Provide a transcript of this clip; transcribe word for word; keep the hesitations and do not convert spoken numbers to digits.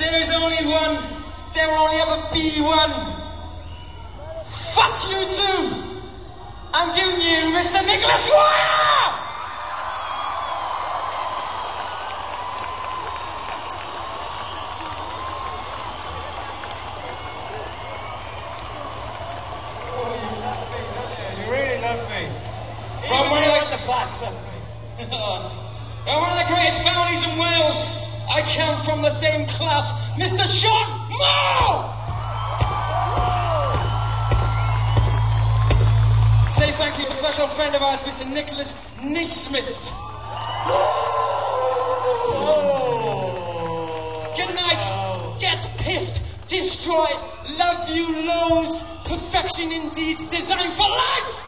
there is only one, there will only ever be one. Fuck you too. I'm giving you Mister Nicholas Wire! Oh, you love me, don't you? You really love me. From one of the back, love me. From one of the greatest families in Wales, I come from the same cloth, Mister Sean Moore! Say thank you to a special friend of ours, Mister Nicholas Neesmith. Oh. Good night. Get pissed. Destroy. Love you loads. Perfection indeed. Designed for life.